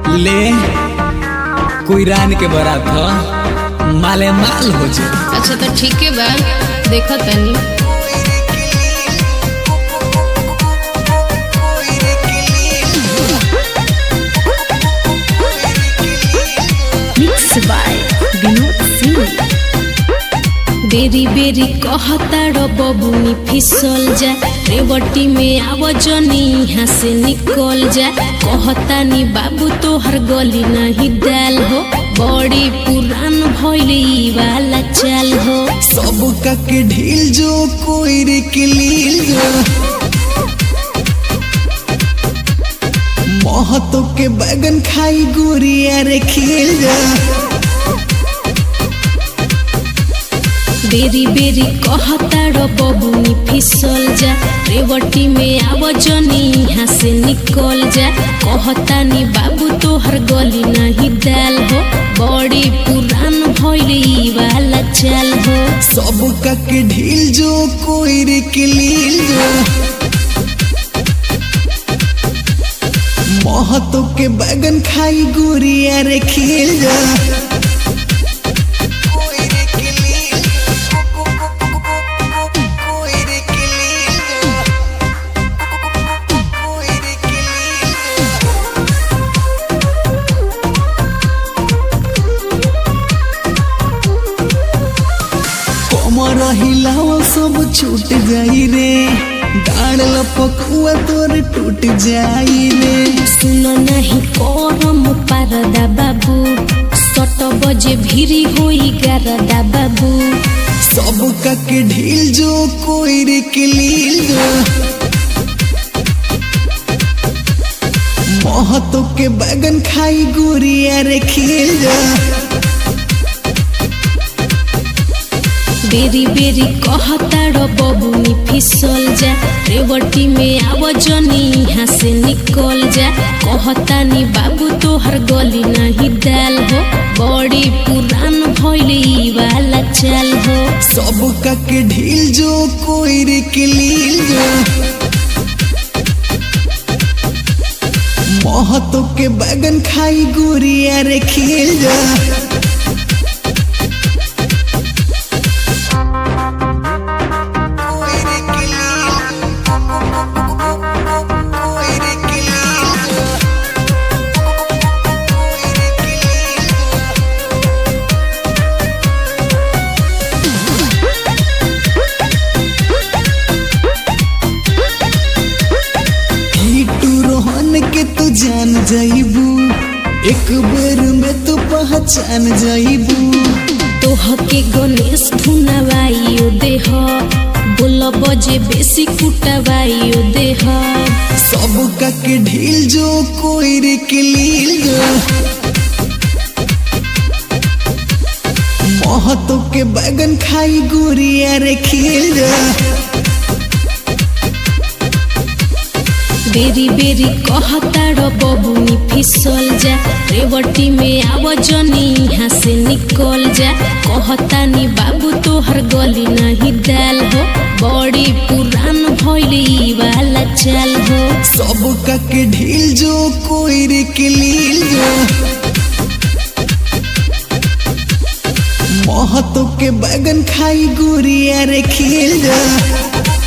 ले कोई रान के बारात ह माले माल हो जाए। अच्छा तो ठीक है बा, देखो तनी। Mix by Vinod Singh. बेरी बेरी कहता बबुनी फिसल जा, रेवटी में आव जनी यहाँ से निकल जा। कहता नी बाबू तोहर गली नहीं दाल हो, बड़ी पुरान भइली वाला चाल हो। सब का के ढील जो कोई रे के लील जो, महतो के बैगन खाई गुरिया रे खिल जा। बेरी बेरी कहता बबुनी फिसल जा, रेवटी में आव जनी यहाँ से निकल जा। कहता नी बाबू तोहर गली नहीं दाल हो, बड़ी पुरान भइली वाला चाल हो। सब का के ढील जो कोई रे के लील जो, महतो के बैगन खाई गुरिया रे खिल जा। हिलाओ सब छूट जाई रे, डाल लपकुआ तोर टूट जाई रे। सुनो नहीं करम पारदा बाबू, 7 बजे भिरी होई गारदा बाबू। सब का के ढील जो कोई रे के लील जो, महतो के बैगन खाई गुरिया रे खिल जा। बेरी बेरी कहता बबुनी फिसल जा, रेवटी में आव जनी यहाँ से निकल जा। कहता नी बाबू तोहर गली नहीं दाल हो, बड़ी पुरान भइली वाला चाल हो। सब का के ढील जो कोई रे के लील जो, महतो के बैगन खाई गुरिया रे खिल जा। के तू जान जाइबू, एक बेर में तू पहचान जाइबू। तोह के गणेश धुनावाइयो देह, बोल बजे बेसी कुटावाइयो देह। सब का के ढील जो कोई रे के लील जो, महतो के बैगन खाई गुरिया रे खिल जा। बेरी बेरी कहता बबुनी फिसल जा, रेवटी में आव जनी यहाँ से निकल जा। कहता नी बाबू तोहर गली नहीं दाल हो, बड़ी पुरान भइली वाला चाल हो। सब का के ढील जो कोई रे के लील जो, महतो के बैगन खाई गुरिया रे खिल जा।